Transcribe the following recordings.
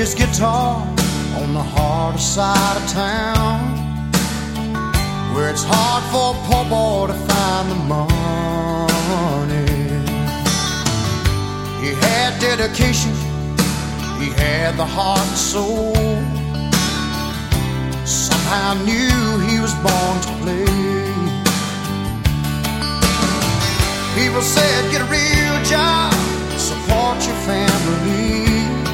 his guitar on the harder side of town, where it's hard for a poor boy to find the money. He had dedication, he had the heart and soul. Somehow knew he was born to play. People said, get a real job, support your family,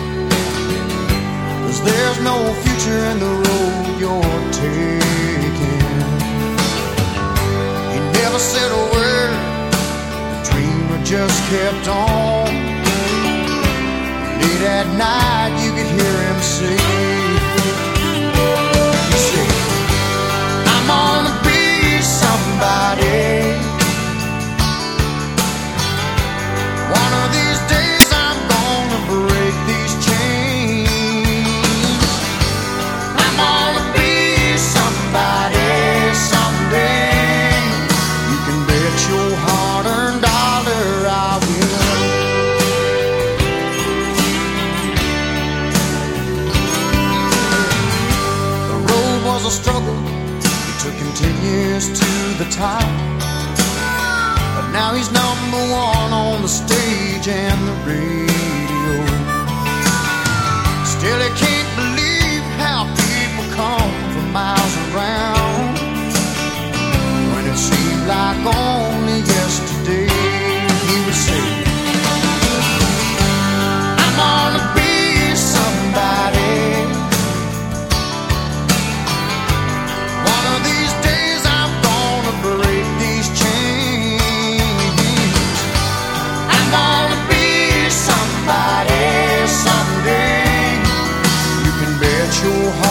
'cause there's no future in the road you're taking. He never said a word, the dreamer just kept on. Late at night you could hear him say, he said, I'm gonna be somebody. One of these days I'm gonna break these chains. I'm gonna be somebody someday. You can bet your hard-earned dollar I will. The road was a struggle, it took him 10 years to the top. But now he's number one on the stage and the radio. Still he can't believe how people come from miles around, when it seemed like only yesterday he would say, I'm gonna be somebody. One of these days I'm gonna break these chains. I'm gonna be somebody someday. You can bet your heart